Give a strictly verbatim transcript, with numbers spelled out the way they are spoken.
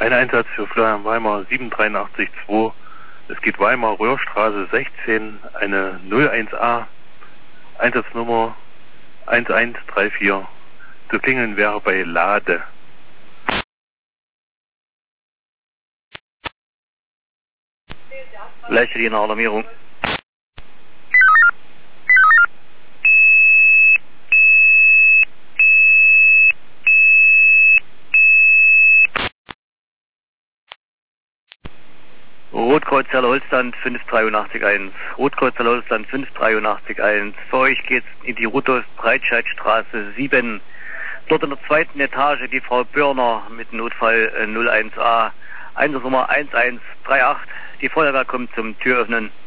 Ein Einsatz für Florian Weimar sieben drei acht zwei. Es geht Weimar Röhrstraße sechzehn, eine null eins A, Einsatznummer eins eins drei vier. Zu klingeln wäre bei Lade. Leiste die Alarmierung. Rotkreuz Heller Holzland fünf drei acht eins. Rotkreuz Heller Holzland fünf drei acht eins. Für euch geht's in die Rutos Breitscheidstraße sieben. Dort in der zweiten Etage die Frau Börner mit Notfall null eins A. Einsatznummer eins eins drei acht. Die Feuerwehr kommt zum Türöffnen.